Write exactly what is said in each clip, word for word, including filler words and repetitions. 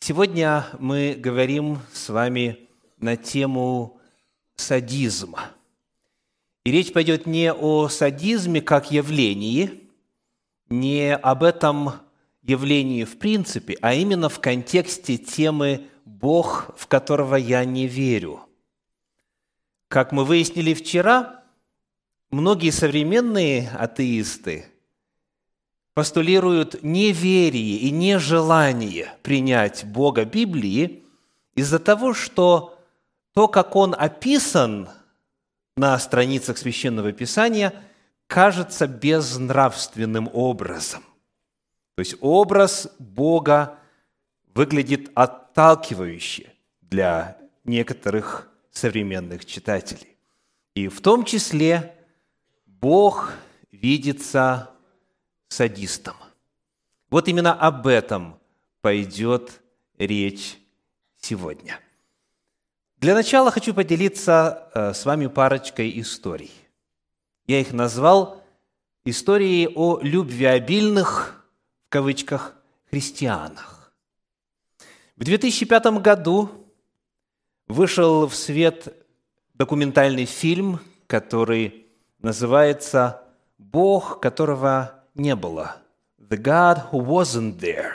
Сегодня мы говорим с вами на тему садизма. И речь пойдет не о садизме как явлении, не об этом явлении в принципе, а именно в контексте темы «Бог, в которого я не верю». Как мы выяснили вчера, многие современные атеисты постулируют неверие и нежелание принять Бога Библии из-за того, что то, как Он описан на страницах Священного Писания, кажется безнравственным образом. То есть образ Бога выглядит отталкивающе для некоторых современных читателей. И в том числе Бог видится садистом. Вот именно об этом пойдет речь сегодня. Для начала хочу поделиться с вами парочкой историй. Я их назвал «Истории о любвеобильных, в кавычках, христианах». В две тысячи пятом году вышел в свет документальный фильм, который называется «Бог, которого не было». «The God who wasn't there».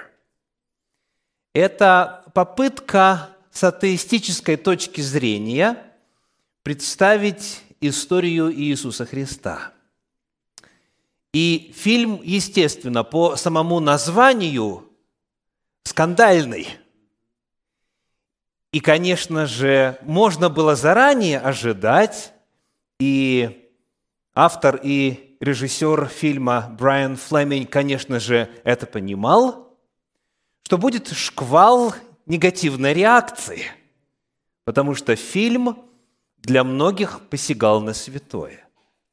Это попытка с атеистической точки зрения представить историю Иисуса Христа. И фильм, естественно, по самому названию скандальный. И, конечно же, можно было заранее ожидать, и автор и режиссер фильма Брайан Флеминг, конечно же, это понимал, что будет шквал негативной реакции, потому что фильм для многих посягал на святое.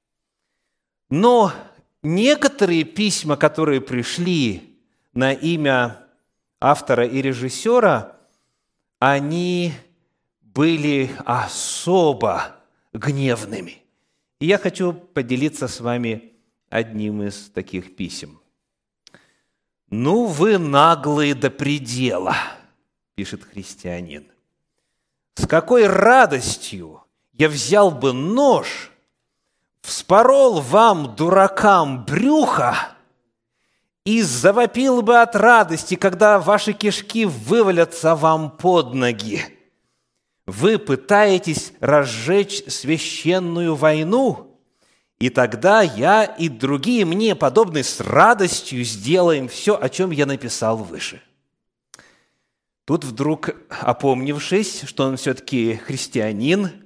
Но некоторые письма, которые пришли на имя автора и режиссера, они были особо гневными. И я хочу поделиться с вами одним из таких писем. «Ну вы наглые до предела», – пишет христианин. «С какой радостью я взял бы нож, вспорол вам, дуракам, брюхо и завопил бы от радости, когда ваши кишки вывалятся вам под ноги. Вы пытаетесь разжечь священную войну, и тогда я и другие мне подобные с радостью сделаем все, о чем я написал выше». Тут вдруг, опомнившись, что он все-таки христианин,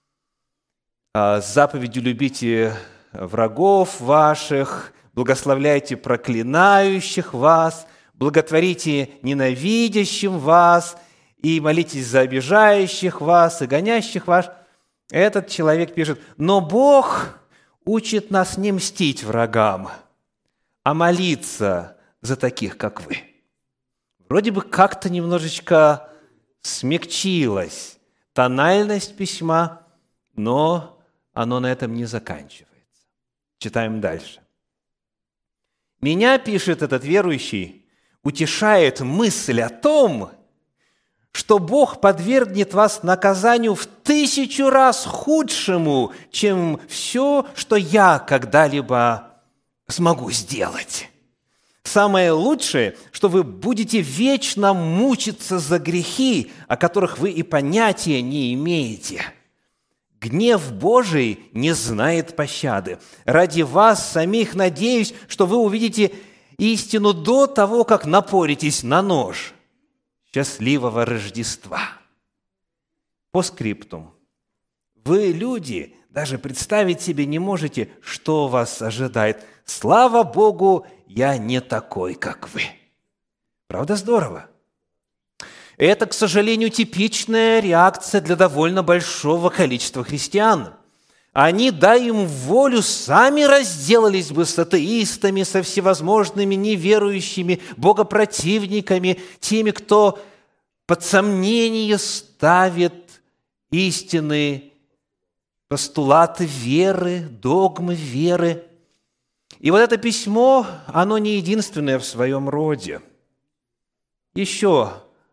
с заповедью «любите врагов ваших», «благословляйте проклинающих вас», «благотворите ненавидящим вас», и молитесь за обижающих вас и гонящих вас. Этот человек пишет: «Но Бог учит нас не мстить врагам, а молиться за таких, как вы». Вроде бы как-то немножечко смягчилась тональность письма, но оно на этом не заканчивается. Читаем дальше. «Меня, — пишет этот верующий, — утешает мысль о том, что Бог подвергнет вас наказанию в тысячу раз худшему, чем все, что я когда-либо смогу сделать. Самое лучшее, что вы будете вечно мучиться за грехи, о которых вы и понятия не имеете. Гнев Божий не знает пощады. Ради вас самих надеюсь, что вы увидите истину до того, как напоритесь на нож. Счастливого Рождества». По скриптум. Вы, люди, даже представить себе не можете, что вас ожидает. Слава Богу, я не такой, как вы. Правда, здорово? Это, к сожалению, типичная реакция для довольно большого количества христиан. Они, дай им волю, сами разделались бы с атеистами, со всевозможными неверующими, богопротивниками, теми, кто под сомнение ставит истины, постулаты веры, догмы веры. И вот это письмо, оно не единственное в своем роде. Еще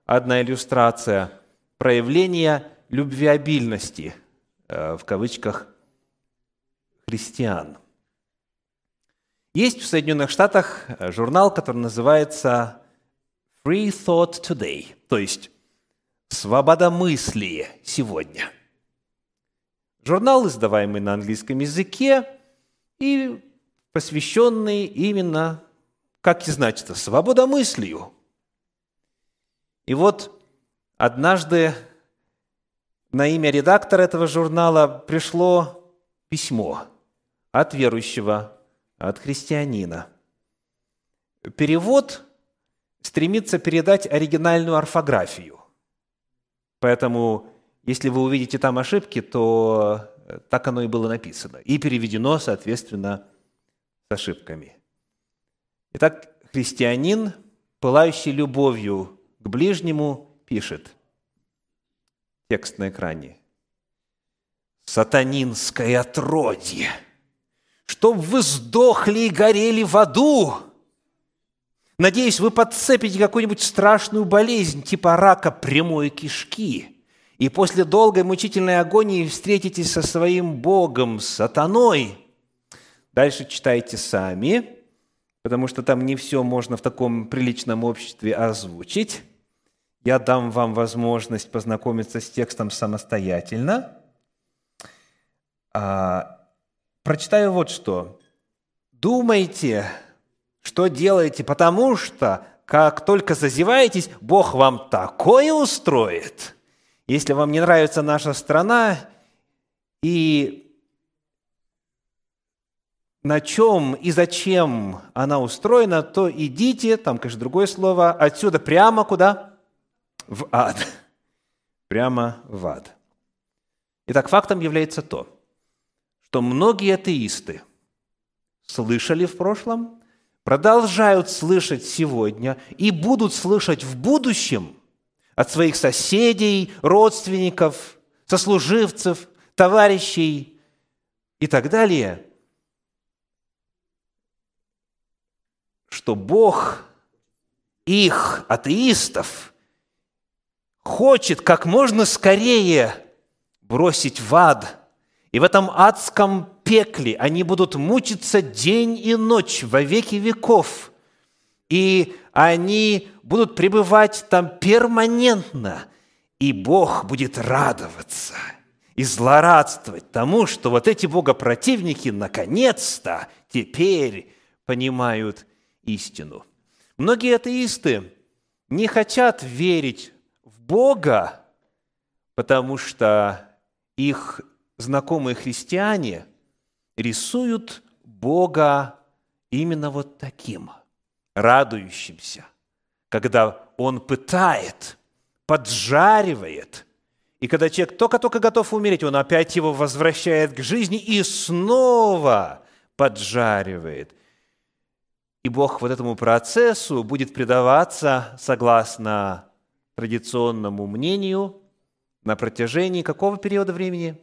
одна иллюстрация проявления любвеобильности, в кавычках, христиан. Есть в Соединенных Штатах журнал, который называется Free Thought Today, то есть «Свободомыслие сегодня». Журнал, издаваемый на английском языке и посвященный именно, как и значится, свободомыслию. И вот однажды на имя редактора этого журнала пришло письмо от верующего, от христианина. Перевод стремится передать оригинальную орфографию. Поэтому, если вы увидите там ошибки, то так оно и было написано. И переведено, соответственно, с ошибками. Итак, христианин, пылающий любовью к ближнему, пишет. Текст на экране. «Сатанинское отродье! Чтоб вы сдохли и горели в аду! Надеюсь, вы подцепите какую-нибудь страшную болезнь, типа рака прямой кишки, и после долгой мучительной агонии встретитесь со своим Богом, сатаной». Дальше читайте сами, потому что там не все можно в таком приличном обществе озвучить. Я дам вам возможность познакомиться с текстом самостоятельно. А, прочитаю вот что. «Думайте, что делаете, потому что, как только зазеваетесь, Бог вам такое устроит. Если вам не нравится наша страна и на чем и зачем она устроена, то идите, там, конечно, другое слово, отсюда прямо куда? В ад. Прямо в ад». Итак, фактом является то, что многие атеисты слышали в прошлом, продолжают слышать сегодня и будут слышать в будущем от своих соседей, родственников, сослуживцев, товарищей и так далее, что Бог их, атеистов, хочет как можно скорее бросить в ад. И в этом адском пекле они будут мучиться день и ночь во веки веков. И они будут пребывать там перманентно. И Бог будет радоваться и злорадствовать тому, что вот эти богопротивники наконец-то теперь понимают истину. Многие атеисты не хотят верить в Бога, потому что их знакомые христиане рисуют Бога именно вот таким, радующимся, когда Он пытает, поджаривает, и когда человек только-только готов умереть, Он опять его возвращает к жизни и снова поджаривает. И Бог вот этому процессу будет предаваться, согласно традиционному мнению, на протяжении какого периода времени?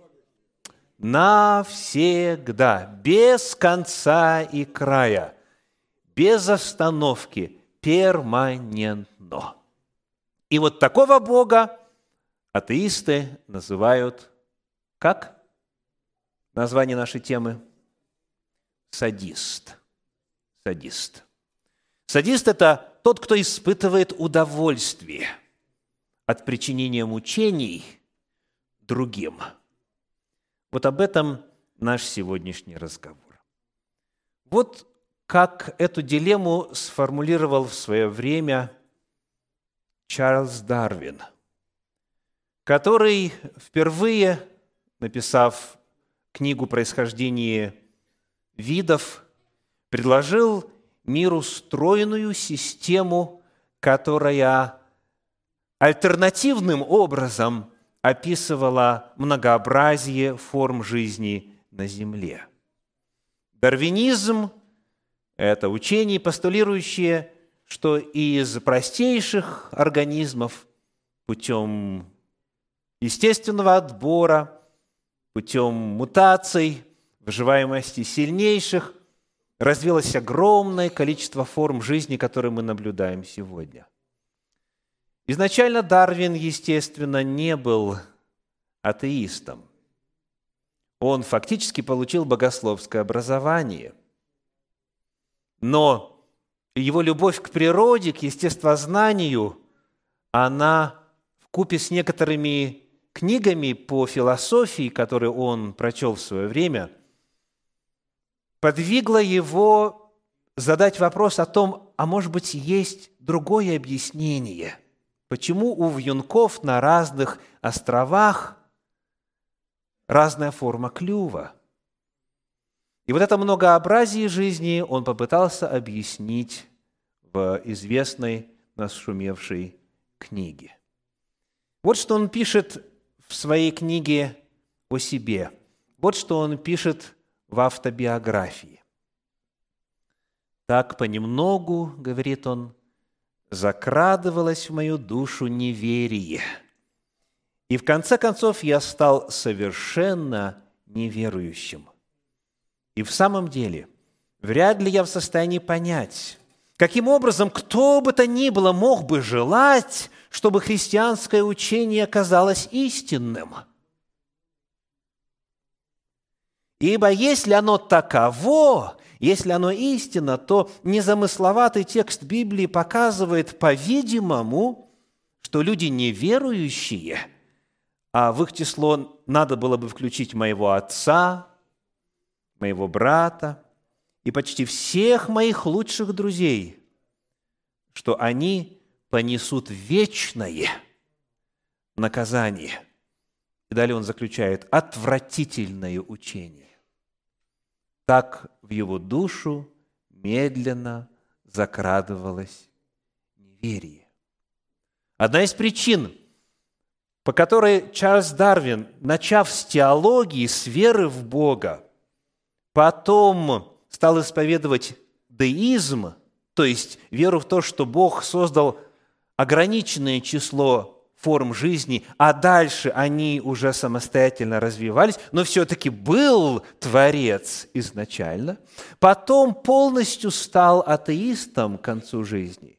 Навсегда, без конца и края, без остановки, перманентно. И вот такого Бога атеисты называют, как? Название нашей темы? Садист. Садист. Садист – это тот, кто испытывает удовольствие от причинения мучений другим. Вот об этом наш сегодняшний разговор. Вот как эту дилемму сформулировал в свое время Чарльз Дарвин, который впервые, написав книгу «Происхождение видов», предложил миру стройную систему, которая альтернативным образом описывала многообразие форм жизни на Земле. Дарвинизм – это учение, постулирующее, что из простейших организмов путем естественного отбора, путем мутаций, выживаемости сильнейших развилось огромное количество форм жизни, которые мы наблюдаем сегодня. Изначально Дарвин, естественно, не был атеистом. Он фактически получил богословское образование. Но его любовь к природе, к естествознанию, она вкупе с некоторыми книгами по философии, которые он прочел в свое время, подвигла его задать вопрос о том, а может быть, есть другое объяснение, почему у вьюнков на разных островах разная форма клюва. И вот это многообразие жизни он попытался объяснить в известной нашумевшей книге. Вот что он пишет в своей книге о себе. Вот что он пишет в автобиографии. «Так понемногу, — говорит он, — закрадывалось в мою душу неверие, и в конце концов я стал совершенно неверующим. И в самом деле, вряд ли я в состоянии понять, каким образом кто бы то ни было мог бы желать, чтобы христианское учение оказалось истинным. Ибо если оно таково, если оно истинно, то незамысловатый текст Библии показывает, по-видимому, что люди неверующие, а в их число надо было бы включить моего отца, моего брата и почти всех моих лучших друзей, что они понесут вечное наказание. И далее он заключает: отвратительное учение. Так в его душу медленно закрадывалось неверие. Одна из причин, по которой Чарльз Дарвин, начав с теологии, с веры в Бога, потом стал исповедовать деизм, то есть веру в то, что Бог создал ограниченное число форм жизни, а дальше они уже самостоятельно развивались, но все-таки был Творец изначально, потом полностью стал атеистом к концу жизни.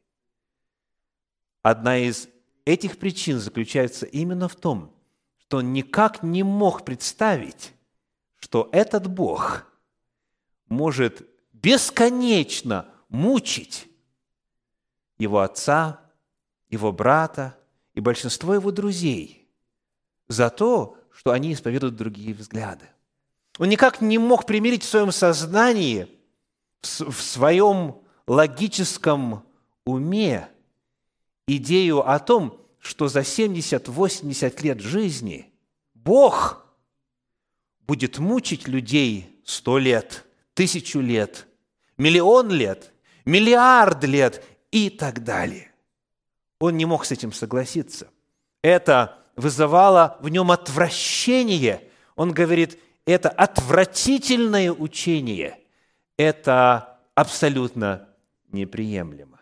Одна из этих причин заключается именно в том, что он никак не мог представить, что этот Бог может бесконечно мучить его отца, его брата и большинство его друзей за то, что они исповедуют другие взгляды. Он никак не мог примирить в своем сознании, в своем логическом уме идею о том, что за семьдесят-восемьдесят лет жизни Бог будет мучить людей сто лет, тысячу лет, миллион лет, миллиард лет и так далее. Он не мог с этим согласиться. Это вызывало в нем отвращение. Он говорит, это отвратительное учение, это абсолютно неприемлемо.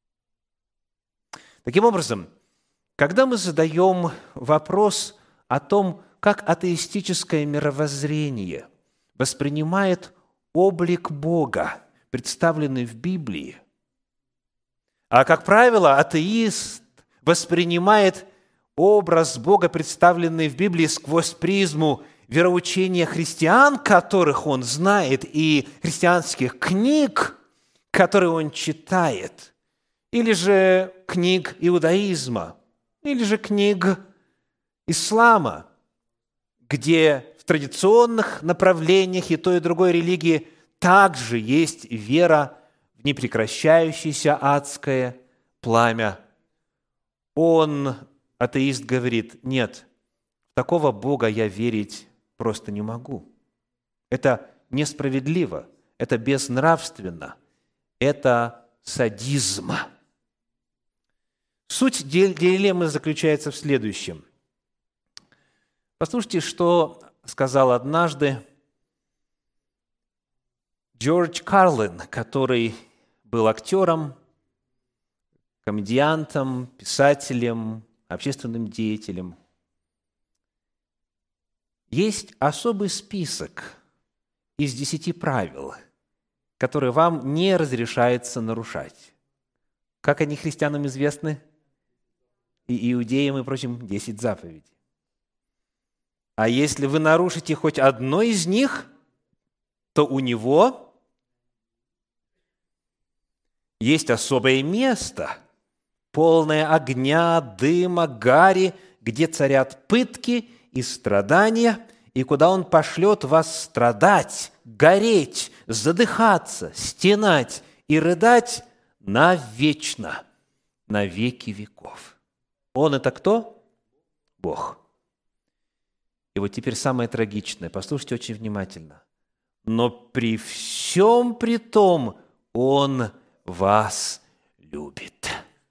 Таким образом, когда мы задаем вопрос о том, как атеистическое мировоззрение воспринимает облик Бога, представленный в Библии, а, как правило, атеист воспринимает образ Бога, представленный в Библии, сквозь призму вероучения христиан, которых он знает, и христианских книг, которые он читает, или же книг иудаизма, или же книг ислама, где в традиционных направлениях и той, и другой религии также есть вера в непрекращающееся адское пламя. Он, атеист, говорит, нет, в такого Бога я верить просто не могу. Это несправедливо, это безнравственно, это садизм. Суть дилеммы заключается в следующем. Послушайте, что сказал однажды Джордж Карлин, который был актером, комедиантом, писателем, общественным деятелем. Есть особый список из десяти правил, которые вам не разрешается нарушать. Как они христианам известны? и иудеям и прочим десять заповедей. А если вы нарушите хоть одно из них, то у него есть особое место, полное огня, дыма, гари, где царят пытки и страдания, и куда он пошлет вас страдать, гореть, задыхаться, стенать и рыдать навечно, на веки веков. Он – это кто? Бог. И вот теперь самое трагичное. Послушайте очень внимательно. Но при всем при том Он вас любит.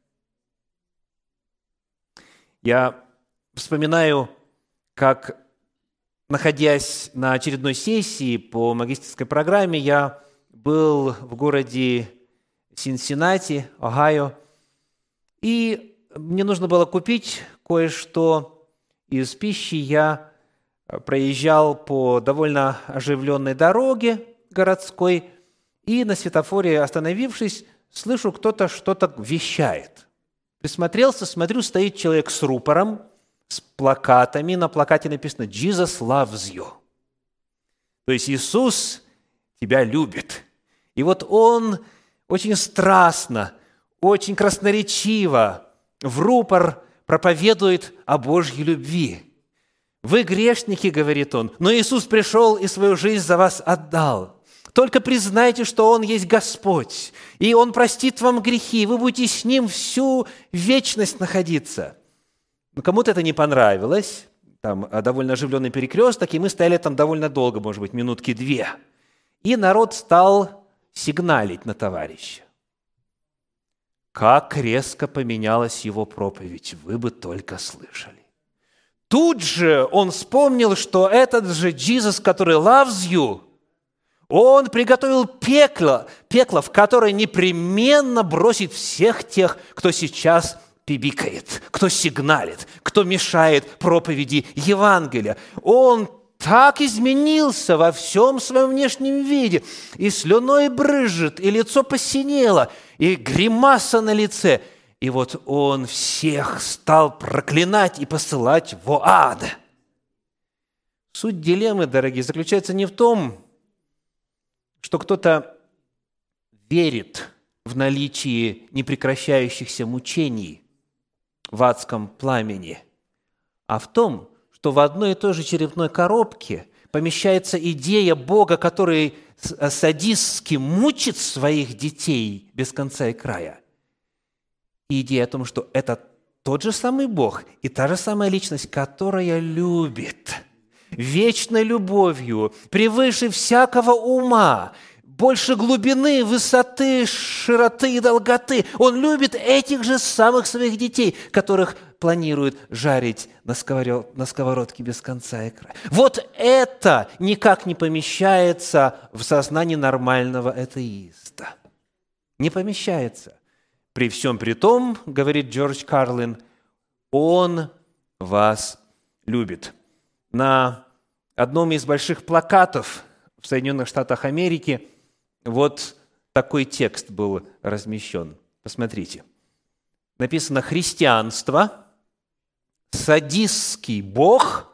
Я вспоминаю, как, находясь на очередной сессии по магистерской программе, я был в городе Синсиннати, Огайо, и мне нужно было купить кое-что из пищи. Я проезжал по довольно оживленной дороге городской, и на светофоре, остановившись, слышу, кто-то что-то вещает. Присмотрелся, смотрю, стоит человек с рупором, с плакатами. На плакате написано «Jesus loves you». То есть Иисус тебя любит. И вот он очень страстно, очень красноречиво в рупор проповедует о Божьей любви. «Вы грешники, — говорит он, — но Иисус пришел и свою жизнь за вас отдал. Только признайте, что Он есть Господь, и Он простит вам грехи, и вы будете с Ним всю вечность находиться». Но кому-то это не понравилось. Там довольно оживленный перекресток, и мы стояли там довольно долго, может быть, минутки две. И народ стал сигналить на товарища. Как резко поменялась его проповедь, вы бы только слышали. Тут же он вспомнил, что этот же Jesus, который loves you, он приготовил пекло, пекло, в которое непременно бросит всех тех, кто сейчас пибикает, кто сигналит, кто мешает проповеди Евангелия. Он так изменился во всем своем внешнем виде, и слюной брызжет, и лицо посинело, и гримаса на лице. И вот он всех стал проклинать и посылать в ад. Суть дилеммы, дорогие, заключается не в том, что кто-то верит в наличие непрекращающихся мучений в адском пламени, а в том, что в одной и той же черепной коробке помещается идея Бога, который садистски мучит своих детей без конца и края, и идея о том, что это тот же самый Бог и та же самая личность, которая любит вечной любовью, превыше всякого ума, больше глубины, высоты, широты и долготы. Он любит этих же самых своих детей, которых планирует жарить на сковородке без конца и края. Вот это никак не помещается в сознании нормального атеиста. Не помещается. При всем при том, говорит Джордж Карлин, Он вас любит. На одном из больших плакатов в Соединенных Штатах Америки вот такой текст был размещен. Посмотрите. Написано: «Христианство, садистский Бог,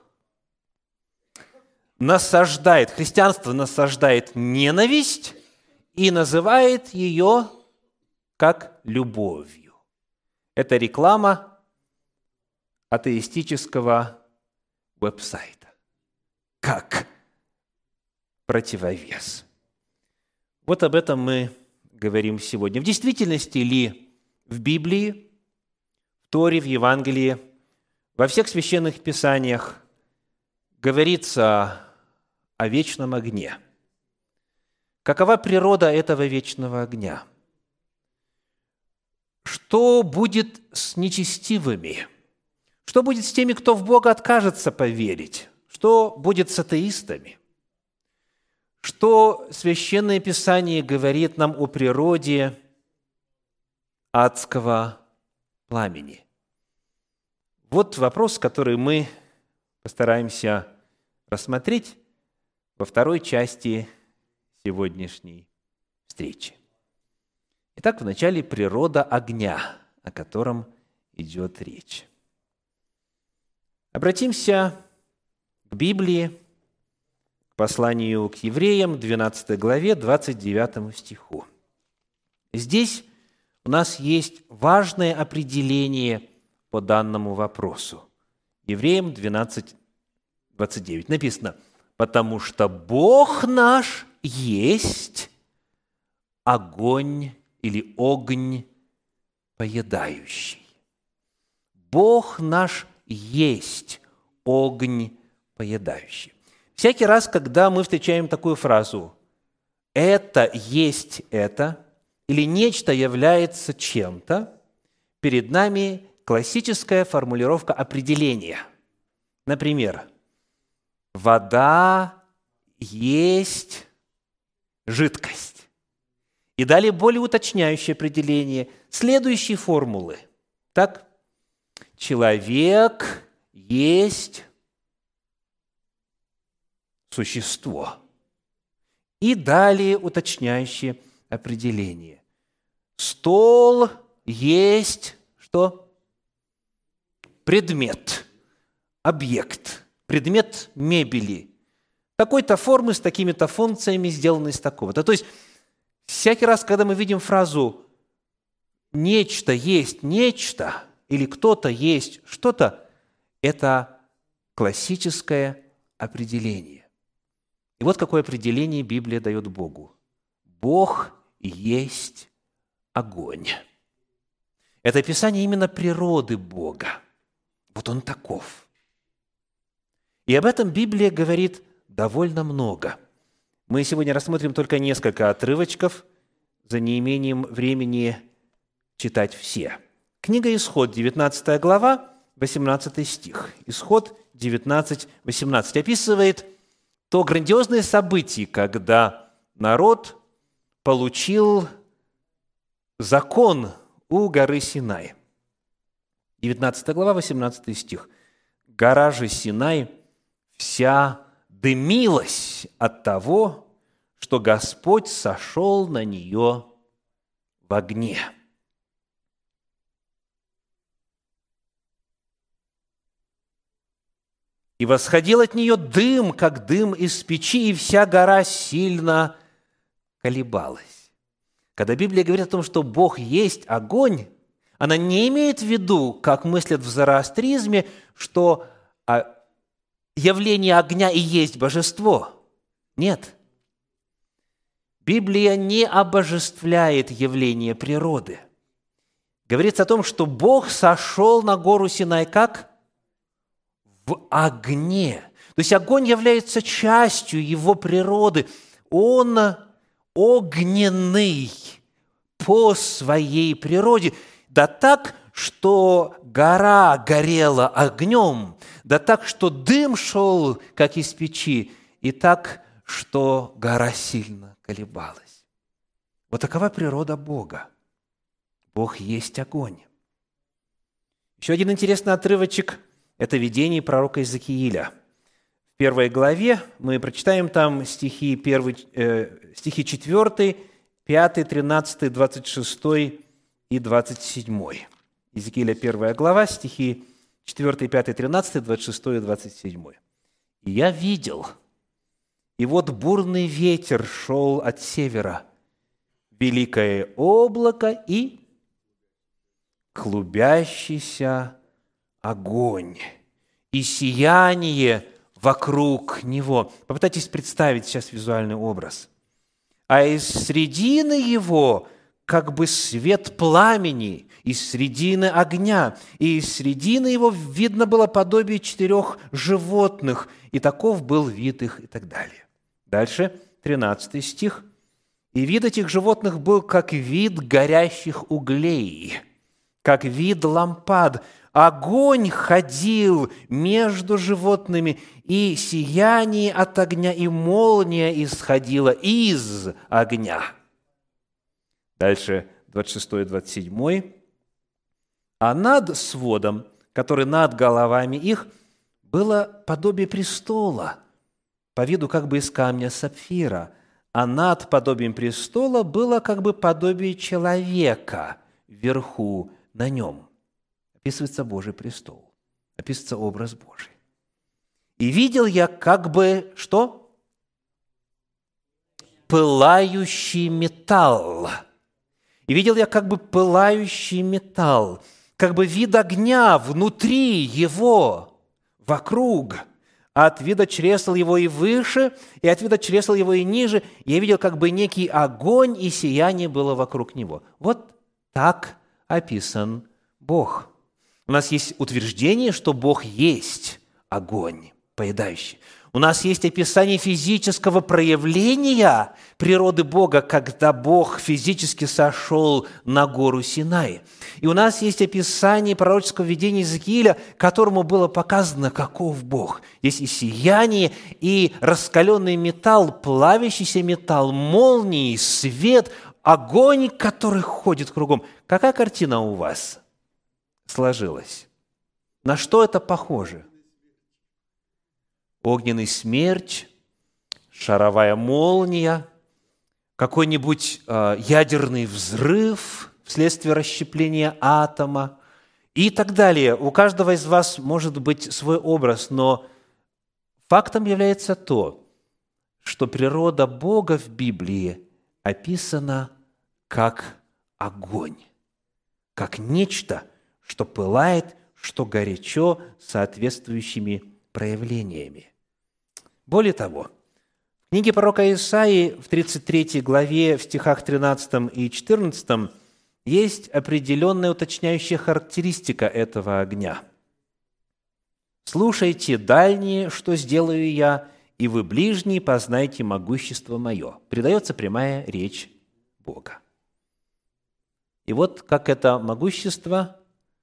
насаждает, христианство насаждает ненависть и называет ее как любовью». Это реклама атеистического веб-сайта. Как противовес. Вот об этом мы говорим сегодня. В действительности ли в Библии, в Торе, в Евангелии, во всех священных писаниях говорится о вечном огне? Какова природа этого вечного огня? Что будет с нечестивыми? Что будет с теми, кто в Бога откажется поверить? Что будет с атеистами? Что Священное Писание говорит нам о природе адского пламени? Вот вопрос, который мы постараемся рассмотреть во второй части сегодняшней встречи. Итак, вначале природа огня, о котором идет речь. Обратимся к Библии, к посланию к евреям, двенадцатой главе, двадцать девятому стиху. Здесь у нас есть важное определение по данному вопросу. Евреям двенадцать, двадцать девять написано: «Потому что Бог наш есть огонь или огонь поедающий». Бог наш есть огонь поедающий. Всякий раз, когда мы встречаем такую фразу «это есть это» или «нечто является чем-то», перед нами классическая формулировка определения. Например, вода есть жидкость. И далее более уточняющее определение следующей формулы. Так, человек есть существо. И далее уточняющее определение. Стол есть что? Предмет, объект, предмет мебели. Такой-то формы с такими-то функциями, сделанный из такого-то. То есть, всякий раз, когда мы видим фразу «нечто есть нечто» или «кто-то есть что-то», это классическое определение. И вот какое определение Библия дает Богу. Бог есть огонь. Это описание именно природы Бога. Вот Он таков. И об этом Библия говорит довольно много. Мы сегодня рассмотрим только несколько отрывочков, за неимением времени читать все. Книга Исход, девятнадцатая глава, восемнадцатый стих. Исход девятнадцать, восемнадцать описывает то грандиозное событие, когда народ получил закон у горы Синай. девятнадцатая глава, восемнадцатый стих. «Гора же Синай вся дымилась от того, что Господь сошел на нее в огне». «И восходил от нее дым, как дым из печи, и вся гора сильно колебалась». Когда Библия говорит о том, что Бог есть огонь, она не имеет в виду, как мыслят в зороастризме, что явление огня и есть божество. Нет. Библия не обожествляет явление природы. Говорится о том, что Бог сошел на гору Синай как? В огне. То есть огонь является частью его природы. Он огненный по своей природе. Да так, что гора горела огнем, да так, что дым шел, как из печи, и так, что гора сильно колебалась. Вот такова природа Бога. Бог есть огонь. Еще один интересный отрывочек – это видение пророка Иезекииля. В первой главе мы прочитаем там стихи, первый, э, стихи четыре, пять, тринадцать, двадцать шесть и двадцать семь. Иезекииля первая глава, стихи четыре, пять, тринадцать, двадцать шесть и двадцать семь. «И я видел, и вот бурный ветер шел от севера, великое облако и клубящийся огонь, и сияние вокруг него». Попытайтесь представить сейчас визуальный образ. «А из средины его как бы свет пламени, из средины огня, и из средины его видно было подобие четырех животных, и таков был вид их», и так далее. Дальше, тринадцатый стих. «И вид этих животных был, как вид горящих углей, как вид лампад. Огонь ходил между животными, и сияние от огня, и молния исходила из огня». Дальше, двадцать шесть и двадцать семь. «А над сводом, который над головами их, было подобие престола, по виду как бы из камня сапфира, а над подобием престола было как бы подобие человека вверху на нем». Описывается Божий престол. описывается образ Божий. «И видел я как бы» что? «Пылающий металл». «И видел я как бы пылающий металл, как бы вид огня внутри его, вокруг, от вида чресл его и выше, и от вида чресл его и ниже. Я видел как бы некий огонь, и сияние было вокруг него». Вот так описан Бог. У нас есть утверждение, что Бог есть огонь поедающий. У нас есть описание физического проявления природы Бога, когда Бог физически сошел на гору Синай. И у нас есть описание пророческого видения Иезекииля, которому было показано, каков Бог. Есть и сияние, и раскаленный металл, плавящийся металл, молнии, свет, огонь, который ходит кругом. Какая картина у вас сложилась? На что это похоже? Огненный смерч, шаровая молния, какой-нибудь э, ядерный взрыв вследствие расщепления атома и так далее. У каждого из вас может быть свой образ, но фактом является то, что природа Бога в Библии описана как огонь, как нечто, что пылает, что горячо, соответствующими проявлениями. Более того, в книге пророка Исаии в тридцать третьей главе, в стихах тринадцатом и четырнадцатом есть определенная уточняющая характеристика этого огня. «Слушайте, дальние, что сделаю я, и вы, ближние, познайте могущество мое». Передается прямая речь Бога. И вот как это могущество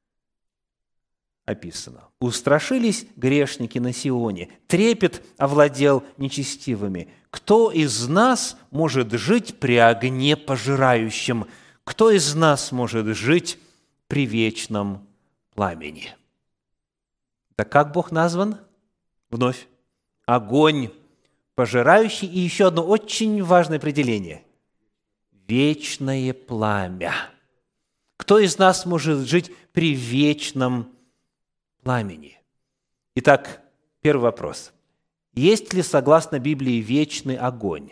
описано. «Устрашились грешники на Сионе, трепет овладел нечестивыми. Кто из нас может жить при огне пожирающем? Кто из нас может жить при вечном пламени?» Так как Бог назван? Вновь. Огонь пожирающий. И еще одно очень важное определение. Вечное пламя. Кто из нас может жить при вечном пламени? Итак, первый вопрос. Есть ли, согласно Библии, вечный огонь?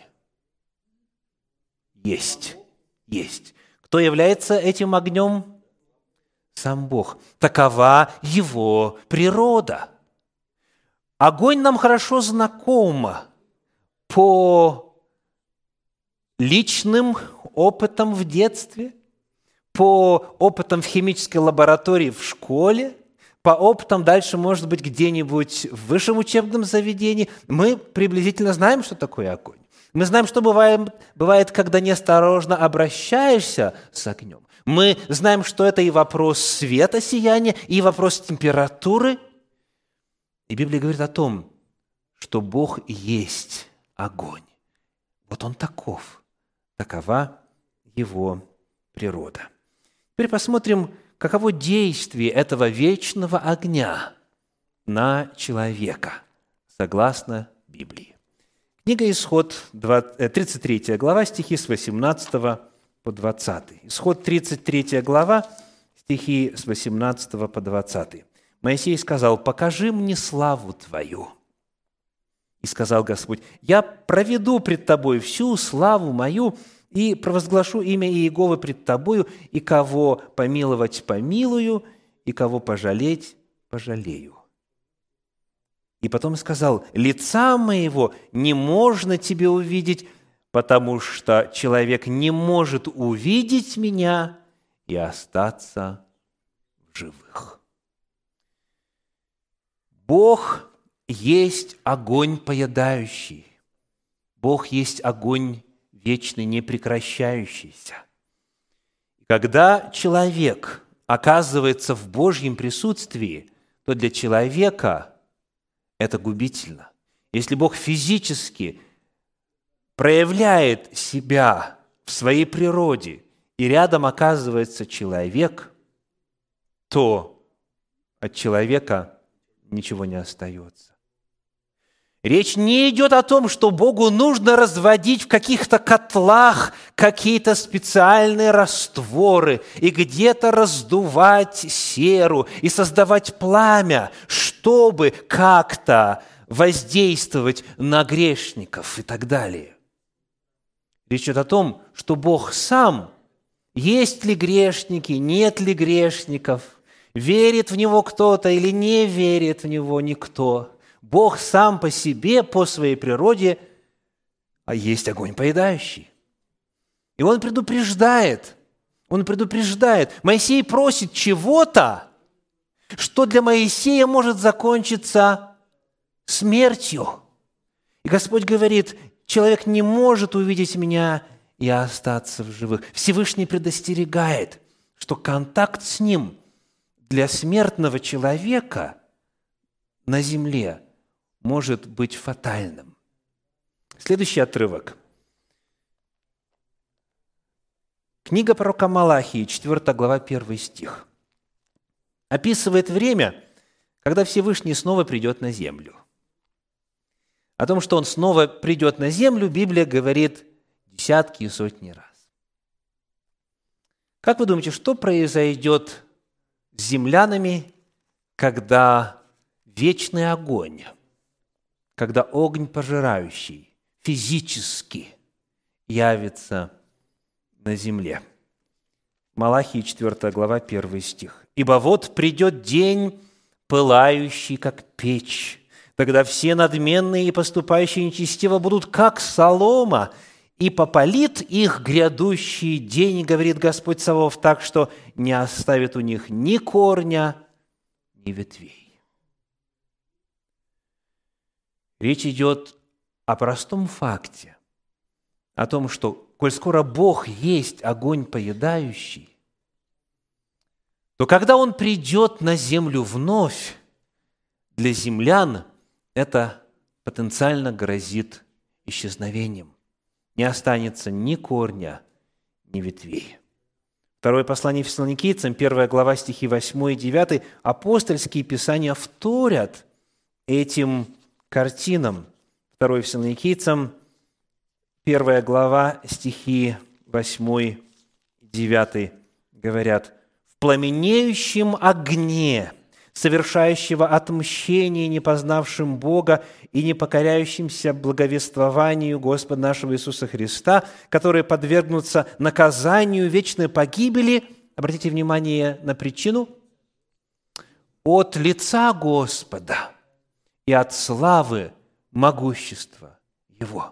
Есть. Есть. Кто является этим огнем? Сам Бог. Такова Его природа. Огонь нам хорошо знаком по личным опытам в детстве, по опытам в химической лаборатории в школе, по опытам дальше, может быть, где-нибудь в высшем учебном заведении. Мы приблизительно знаем, что такое огонь. Мы знаем, что бывает, бывает, когда неосторожно обращаешься с огнем. Мы знаем, что это и вопрос света, сияния, и вопрос температуры. И Библия говорит о том, что Бог есть огонь. Вот Он таков. Такова Его природа. Теперь посмотрим, каково действие этого вечного огня на человека, согласно Библии. Книга Исход, тридцать третья глава, стихи с восемнадцатого по двадцатый. Исход, тридцать третья глава, стихи с восемнадцатого по двадцатый. Моисей сказал: «Покажи мне славу Твою». И сказал Господь: «Я проведу пред Тобой всю славу мою, и провозглашу имя Иеговы пред Тобою, и кого помиловать помилую, и кого пожалеть пожалею». И потом сказал: «Лица моего не можно тебе увидеть, потому что человек не может увидеть меня и остаться в живых». Бог есть огонь поедающий. Бог есть огонь вечный, непрекращающийся. Когда человек оказывается в Божьем присутствии, то для человека это губительно. Если Бог физически проявляет себя в своей природе, и рядом оказывается человек, то от человека ничего не остается. Речь не идет о том, что Богу нужно разводить в каких-то котлах какие-то специальные растворы и где-то раздувать серу и создавать пламя, чтобы как-то воздействовать на грешников и так далее. Речь идет о том, что Бог сам, есть ли грешники, нет ли грешников, верит в Него кто-то или не верит в Него никто. Бог сам по себе, по своей природе, а есть огонь поедающий. И Он предупреждает, Он предупреждает. Моисей просит чего-то, что для Моисея может закончиться смертью. И Господь говорит, человек не может увидеть меня и остаться в живых. Всевышний предостерегает, что контакт с Ним для смертного человека на земле может быть фатальным. Следующий отрывок. Книга пророка Малахии, четвёртая глава, первый стих. Описывает время, когда Всевышний снова придет на землю. О том, что Он снова придет на землю, Библия говорит десятки и сотни раз. Как вы думаете, что произойдет с землянами, когда вечный огонь, когда огонь пожирающий физически явится на земле? Малахии, четвёртая глава, первый стих. «Ибо вот придет день, пылающий, как печь, тогда все надменные и поступающие нечестиво будут, как солома, и попалит их грядущий день, говорит Господь Саваоф, так что не оставит у них ни корня, ни ветвей». Речь идет о простом факте, о том, что, коль скоро Бог есть огонь поедающий, то когда Он придет на землю вновь, для землян это потенциально грозит исчезновением. Не останется ни корня, ни ветвей. Второе послание Фессалоникийцам, первая глава, стихи восьмой и девятый, апостольские писания вторят этим картинам. Второе Фессалоникийцам, первая глава, стихи восьмой и девятый говорят: «В пламенеющем огне, совершающего отмщение не познавшим Бога и не покоряющимся благовествованию Господа нашего Иисуса Христа, которые подвергнутся наказанию вечной погибели», обратите внимание на причину, «от лица Господа и от славы могущества Его».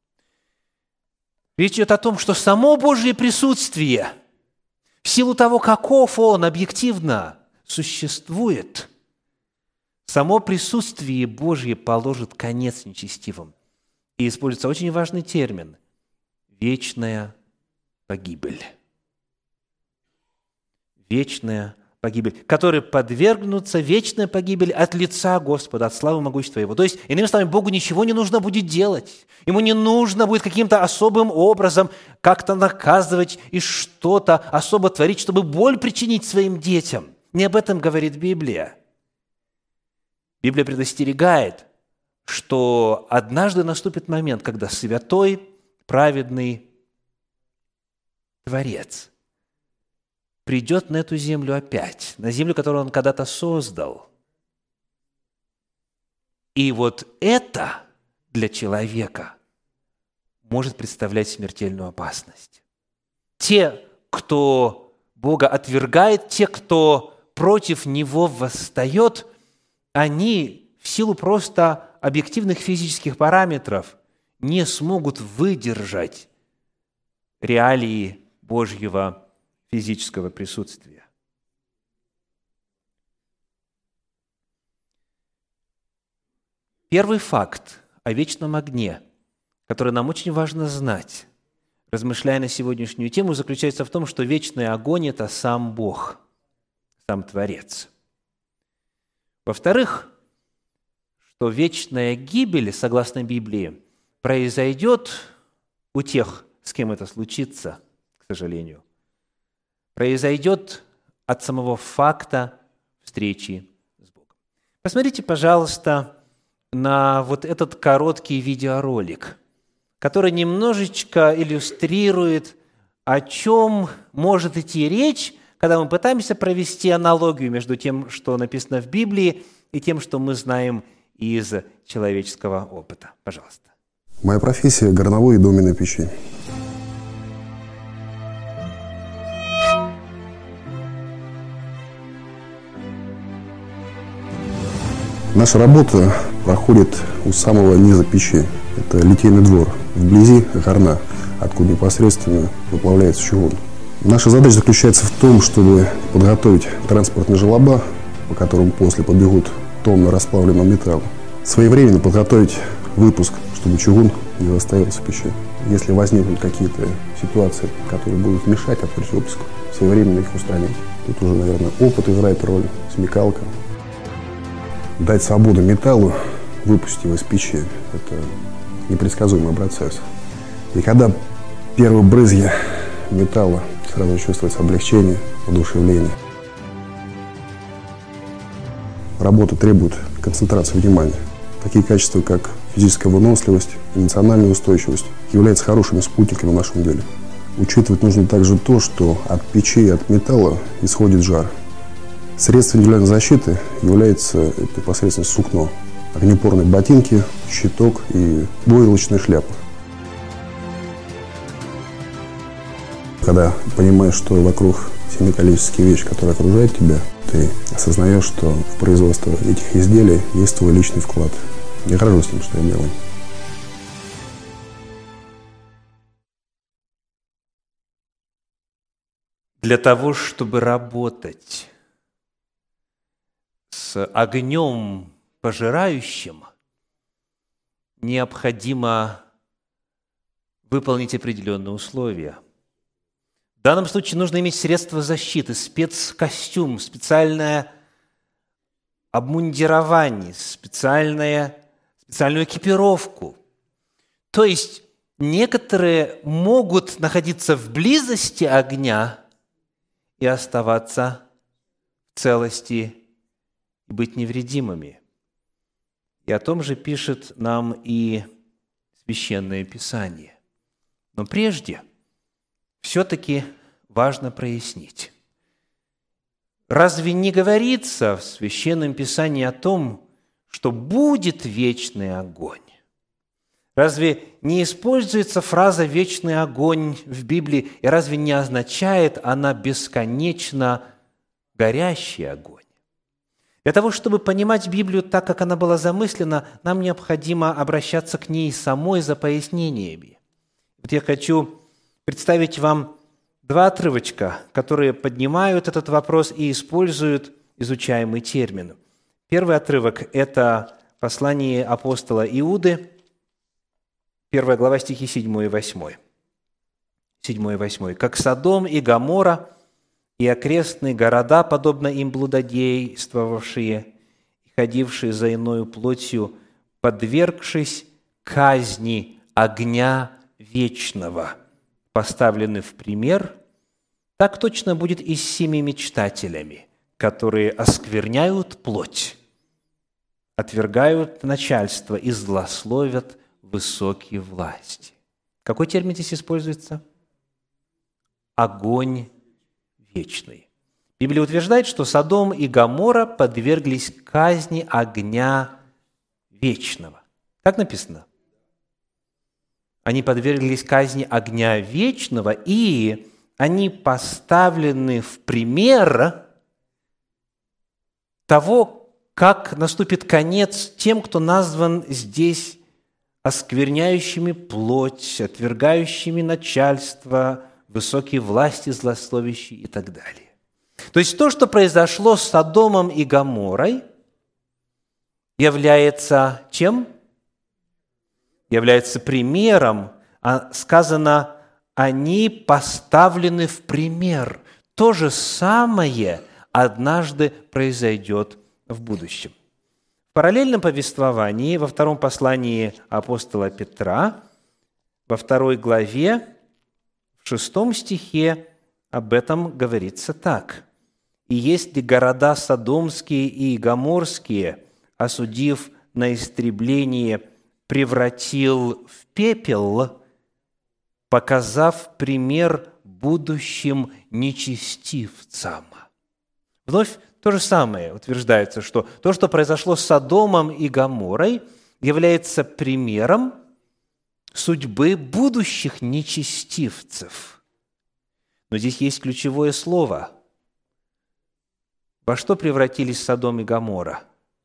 Речь идет о том, что само Божье присутствие, в силу того, каков Он объективно существует, само присутствие Божье положит конец нечестивым. И используется очень важный термин – вечная погибель. Вечная погибель, которые подвергнутся вечной погибели от лица Господа, от славы могущества Его. То есть, иными словами, Богу ничего не нужно будет делать. Ему не нужно будет каким-то особым образом как-то наказывать и что-то особо творить, чтобы боль причинить своим детям. Не об этом говорит Библия. Библия предостерегает, что однажды наступит момент, когда святой, праведный Творец придет на эту землю опять, на землю, которую Он когда-то создал. И вот это для человека может представлять смертельную опасность. Те, кто Бога отвергает, те, кто против Него восстает, они в силу просто объективных физических параметров не смогут выдержать реалии Божьего физического присутствия. Первый факт о вечном огне, который нам очень важно знать, размышляя на сегодняшнюю тему, заключается в том, что вечный огонь – это сам Бог, сам Творец. Во-вторых, что вечная гибель, согласно Библии, произойдет у тех, с кем это случится, к сожалению, произойдет от самого факта встречи с Богом. Посмотрите, пожалуйста, на вот этот короткий видеоролик, который немножечко иллюстрирует, о чем может идти речь, когда мы пытаемся провести аналогию между тем, что написано в Библии, и тем, что мы знаем из человеческого опыта. Пожалуйста. Моя профессия – горновой и доменной печи. Наша работа проходит у самого низа печи. Это литейный двор. Вблизи горна, откуда непосредственно выплавляется чугун. Наша задача заключается в том, чтобы подготовить транспортные желоба, по которым после побегут тонны расплавленного металла. Своевременно подготовить выпуск, чтобы чугун не застаивался в печи. Если возникнут какие-то ситуации, которые будут мешать открыть выпуск, своевременно их устранить. Тут уже, наверное, опыт играет роль, смекалка. Дать свободу металлу, выпустить его из печи – это непредсказуемый процесс. И когда первые брызги металла, сразу чувствуется облегчение, воодушевление. Работа требует концентрации внимания. Такие качества, как физическая выносливость, эмоциональная устойчивость, являются хорошими спутниками в нашем деле. Учитывать нужно также то, что от печи и от металла исходит жар. Средством индивидуальной защиты является непосредственно сукно, огнеупорные ботинки, щиток и бойлочная шляпа. Когда понимаешь, что вокруг все металлические вещи, которые окружают тебя, ты осознаешь, что в производство этих изделий есть твой личный вклад. Я горжусь тем, что я делаю. Для того, чтобы работать с огнем пожирающим, необходимо выполнить определенные условия. В данном случае нужно иметь средства защиты, спецкостюм, специальное обмундирование, специальное, специальную экипировку. То есть некоторые могут находиться в близости огня и оставаться в целости и быть невредимыми. И о том же пишет нам и Священное Писание. Но прежде все-таки важно прояснить. Разве не говорится в Священном Писании о том, что будет вечный огонь? Разве не используется фраза «вечный огонь» в Библии, и разве не означает она бесконечно горящий огонь? Для того, чтобы понимать Библию так, как она была замыслена, нам необходимо обращаться к ней самой за пояснениями. Вот я хочу представить вам два отрывочка, которые поднимают этот вопрос и используют изучаемый термин. Первый отрывок – это послание апостола Иуды, первая глава, стихи седьмой и восьмой. седьмой и восьмой. «Как Содом и Гоморра и окрестные города, подобно им блудодействовавшие и ходившие за иною плотью, подвергшись казни огня вечного, поставлены в пример, так точно будет и с семи мечтателями, которые оскверняют плоть, отвергают начальство и злословят высокие власти». Какой термин здесь используется? Огонь вечный. Библия утверждает, что Содом и Гоморра подверглись казни огня вечного. Так написано? Они подверглись казни огня вечного, и они поставлены в пример того, как наступит конец тем, кто назван здесь оскверняющими плоть, отвергающими начальство, высокие власти, злословящие и так далее. То есть то, что произошло с Содомом и Гоморрой, является чем? Является примером, а сказано, они поставлены в пример. То же самое однажды произойдет в будущем. В параллельном повествовании во втором послании апостола Петра, во второй главе, в шестом стихе об этом говорится так. «И если города содомские и гоморские, осудив на истребление превратил в пепел, показав пример будущим нечестивцам. Вновь то же самое утверждается, что то, что произошло с Содомом и Гоморрой, является примером судьбы будущих нечестивцев. Но здесь есть ключевое слово. Во что превратились Содом и Гоморра?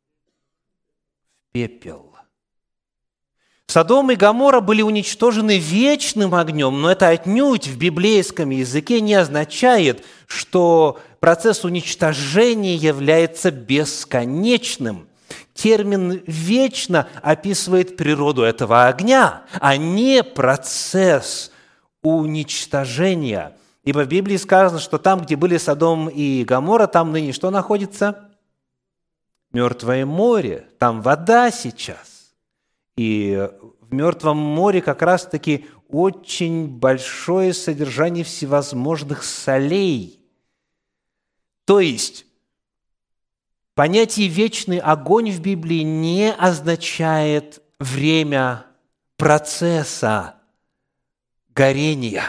В пепел. Содом и Гоморра были уничтожены вечным огнем, но это отнюдь в библейском языке не означает, что процесс уничтожения является бесконечным. Термин «вечно» описывает природу этого огня, а не процесс уничтожения. Ибо в Библии сказано, что там, где были Содом и Гоморра, там ныне что находится? Мертвое море, там вода сейчас. И в Мертвом море как раз-таки очень большое содержание всевозможных солей. То есть понятие «вечный огонь» в Библии не означает время процесса горения,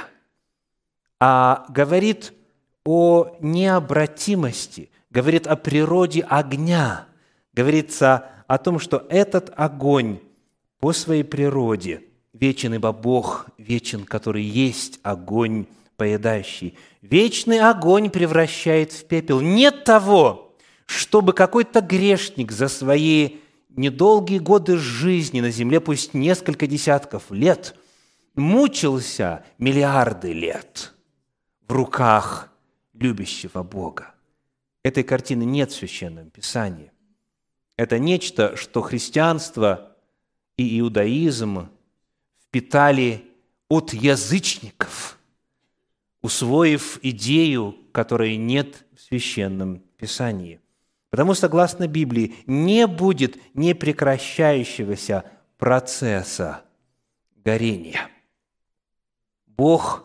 а говорит о необратимости, говорит о природе огня, говорится о том, что этот огонь по своей природе вечен, ибо Бог вечен, который есть огонь поедающий. Вечный огонь превращает в пепел. Нет того, чтобы какой-то грешник за свои недолгие годы жизни на земле, пусть несколько десятков лет, мучился миллиарды лет в руках любящего Бога. Этой картины нет в Священном Писании. Это нечто, что христианство и иудаизм впитали от язычников, усвоив идею, которой нет в Священном Писании. Потому, согласно Библии, не будет непрекращающегося процесса горения. Бог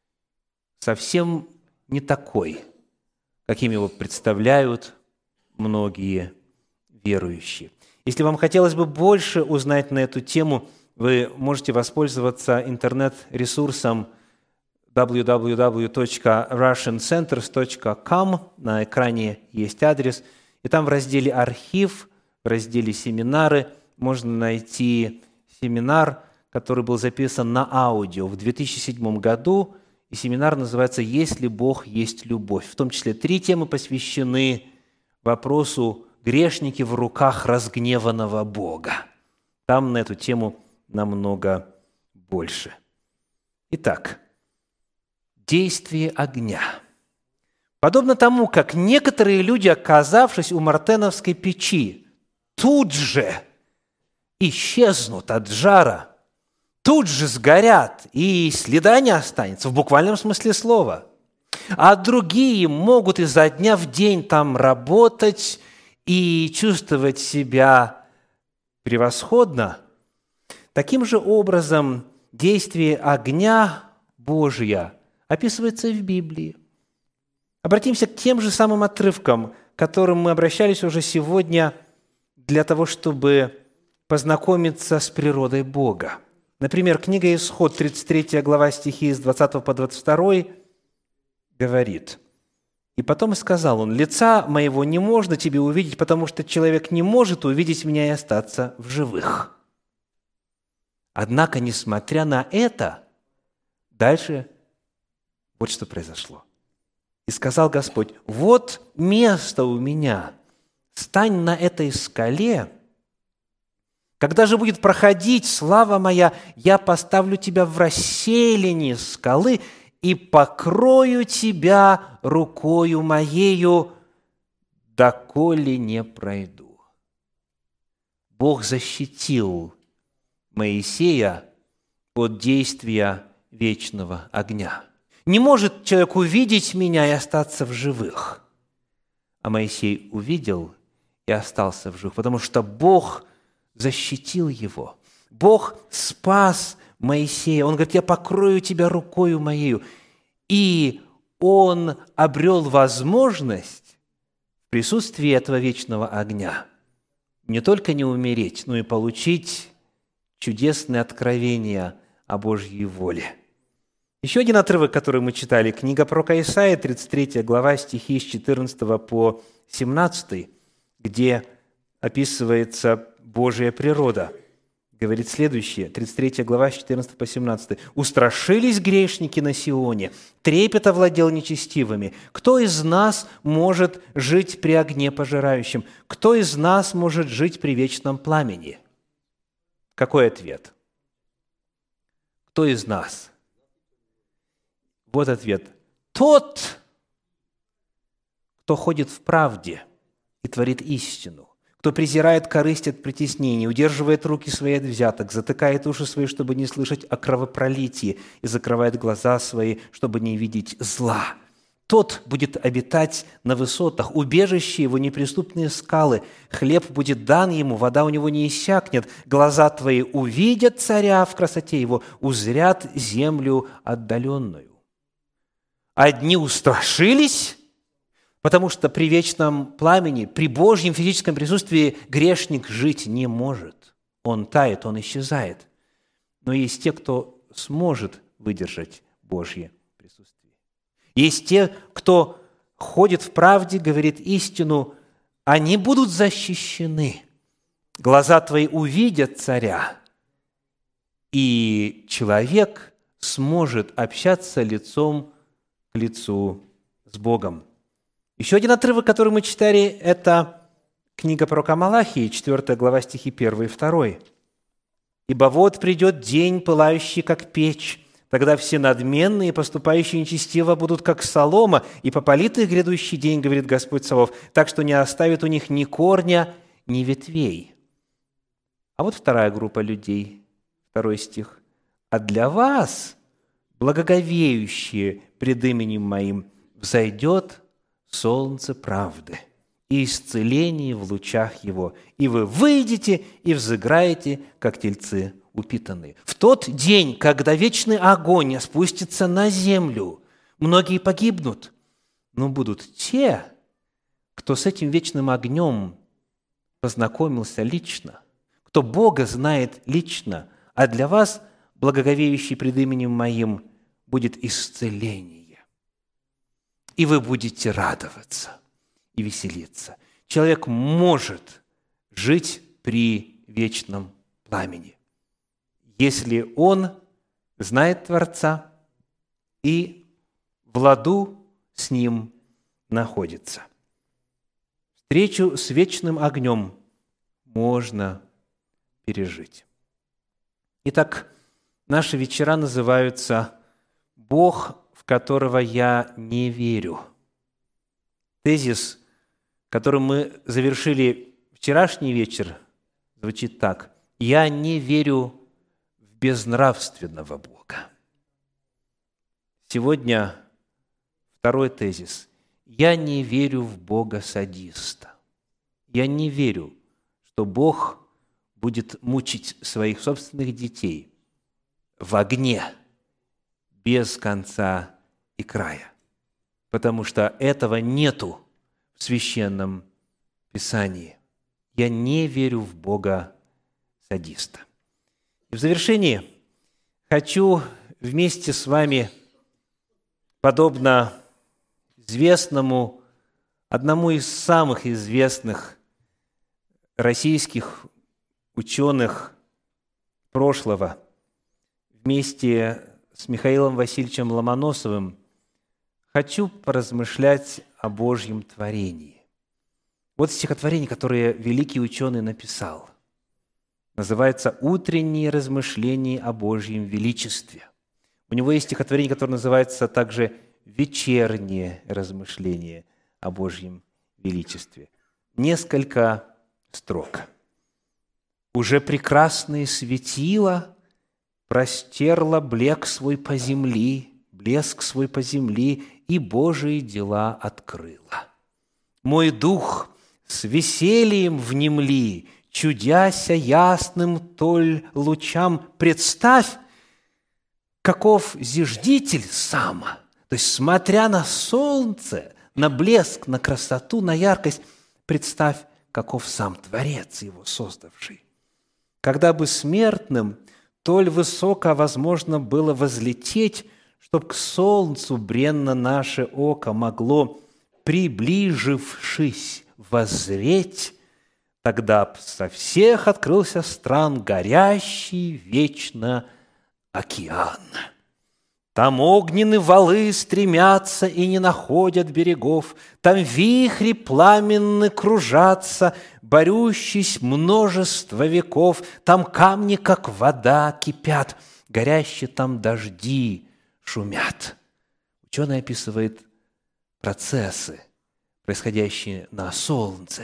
совсем не такой, каким его представляют многие верующие. Если вам хотелось бы больше узнать на эту тему, вы можете воспользоваться интернет-ресурсом дабл ю дабл ю дабл ю точка russian centers точка com. На экране есть адрес. И там в разделе «Архив», в разделе «Семинары» можно найти семинар, который был записан на аудио в две тысячи седьмом году. И семинар называется «Если Бог есть любовь». В том числе три темы посвящены вопросу «Грешники в руках разгневанного Бога». Там на эту тему намного больше. Итак, действие огня. Подобно тому, как некоторые люди, оказавшись у мартеновской печи, тут же исчезнут от жара, тут же сгорят, и следа не останется, в буквальном смысле слова. А другие могут изо дня в день там работать и чувствовать себя превосходно. Таким же образом действие огня Божия описывается и в Библии. Обратимся к тем же самым отрывкам, к которым мы обращались уже сегодня для того, чтобы познакомиться с природой Бога. Например, книга Исход, тридцать третья глава, стихи с двадцатого по двадцать второй говорит: «И потом сказал он: лица моего не можно тебе увидеть, потому что человек не может увидеть меня и остаться в живых». Однако, несмотря на это, дальше вот что произошло. «И сказал Господь: вот место у меня, стань на этой скале. Когда же будет проходить слава моя, я поставлю тебя в расселине скалы и покрою тебя рукою моею, доколе не пройду». Бог защитил Моисея от действия вечного огня. Не может человек увидеть меня и остаться в живых. А Моисей увидел и остался в живых, потому что Бог защитил его. Бог спас Моисея. Он говорит: я покрою тебя рукою моею. И он обрел возможность в присутствии этого вечного огня не только не умереть, но и получить чудесные откровения о Божьей воле. Еще один отрывок, который мы читали, книга пророка Исаии, тридцать третья глава, стихи с четырнадцатого по семнадцатый, где описывается Божья природа. Говорит следующее, тридцать третья глава, с четырнадцатого по семнадцатый. «Устрашились грешники на Сионе, трепет овладел нечестивыми. Кто из нас может жить при огне пожирающем? Кто из нас может жить при вечном пламени?» Какой ответ? Кто из нас? Вот ответ. Тот, кто ходит в правде и творит истину, кто презирает корысть от притеснений, удерживает руки свои от взяток, затыкает уши свои, чтобы не слышать о кровопролитии, и закрывает глаза свои, чтобы не видеть зла. Тот будет обитать на высотах, убежище его неприступные скалы. Хлеб будет дан ему, вода у него не иссякнет. Глаза твои увидят царя в красоте его, узрят землю отдаленную. Одни устрашились, потому что при вечном пламени, при Божьем физическом присутствии грешник жить не может. Он тает, он исчезает. Но есть те, кто сможет выдержать Божье присутствие. Есть те, кто ходит в правде, говорит истину, они будут защищены. Глаза твои увидят царя, и человек сможет общаться лицом к лицу с Богом. Еще один отрывок, который мы читали, это книга пророка Малахии, четвёртая глава, стихи первый и второй. «Ибо вот придет день, пылающий, как печь, тогда все надменные, поступающие нечестиво, будут как солома, и попалит их грядущий день, говорит Господь Саваоф, так что не оставит у них ни корня, ни ветвей». А вот вторая группа людей, второй стих. «А для вас, благоговеющие пред именем Моим, взойдет солнце правды и исцеление в лучах его, и вы выйдете и взыграете, как тельцы упитанные». В тот день, когда вечный огонь спустится на землю, многие погибнут, но будут те, кто с этим вечным огнем познакомился лично, кто Бога знает лично, а для вас, благоговеющий пред именем Моим, будет исцеление. И вы будете радоваться и веселиться. Человек может жить при вечном пламени, если он знает Творца и в ладу с Ним находится. Встречу с вечным огнем можно пережить. Итак, наши вечера называются «Бог, в которого я не верю». Тезис, которым мы завершили вчерашний вечер, звучит так: «Я не верю в безнравственного Бога». Сегодня второй тезис: «Я не верю в Бога-садиста». Я не верю, что Бог будет мучить своих собственных детей в огне без конца и края, потому что этого нету в Священном Писании. Я не верю в Бога-садиста. И в завершении хочу вместе с вами, подобно известному, одному из самых известных российских ученых прошлого, вместе с Михаилом Васильевичем Ломоносовым, хочу поразмышлять о Божьем творении. Вот стихотворение, которое великий ученый написал. Называется «Утренние размышления о Божьем величестве». У него есть стихотворение, которое называется также «Вечерние размышления о Божьем величестве». Несколько строк. «Уже прекрасное светило простерло блеск свой по земли, блеск свой по земли, и Божии дела открыла. Мой дух с весельем внемли, чудяся ясным толь лучам, представь, каков зиждитель сам». То есть, смотря на солнце, на блеск, на красоту, на яркость, представь, каков сам Творец, его создавший. Когда бы смертным толь высоко возможно было возлететь, чтоб к солнцу бренно наше око могло, приближившись, воззреть, тогда б со всех открылся стран горящий вечно океан. Там огненные валы стремятся и не находят берегов, там вихри пламенны кружатся, борющись множество веков, там камни, как вода, кипят, горящие там дожди шумят. Ученый описывает процессы, происходящие на Солнце.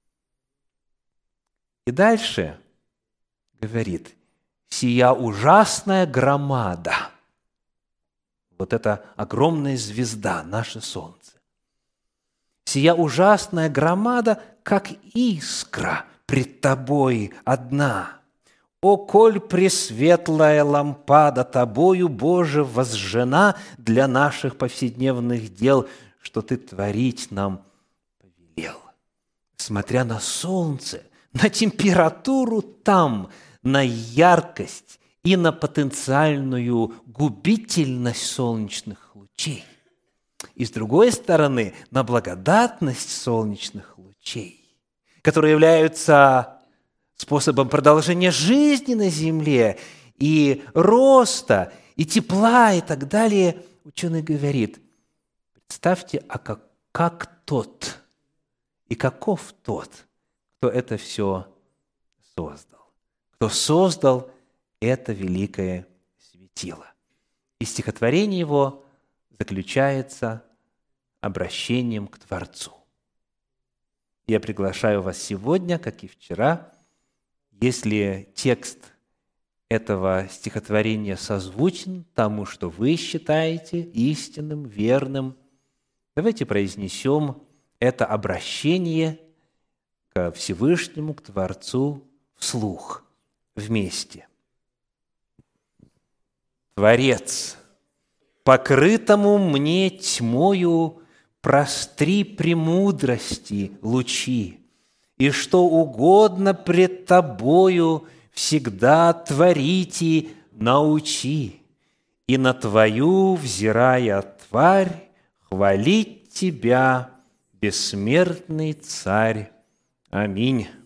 И дальше говорит: «Сия ужасная громада». Вот это огромная звезда, наше Солнце. «Сия ужасная громада, как искра пред тобой одна. О, коль пресветлая лампада тобою, Боже, возжжена для наших повседневных дел, что Ты творить нам повелел». Смотря на Солнце, на температуру там, на яркость и на потенциальную губительность солнечных лучей. И с другой стороны, на благодатность солнечных лучей, которые являются способом продолжения жизни на Земле и роста, и тепла, и так далее. Ученый говорит: представьте, а как, как тот и каков тот, кто это все создал, кто создал это великое светило. И стихотворение его заключается обращением к Творцу. Я приглашаю вас сегодня, как и вчера, если текст этого стихотворения созвучен тому, что вы считаете истинным, верным, давайте произнесем это обращение к Всевышнему, к Творцу вслух, вместе. Творец, покрытому мне тьмою простри премудрости лучи, и что угодно пред тобою всегда творите научи, и на твою, взирая тварь, хвалить тебя, бессмертный царь. Аминь.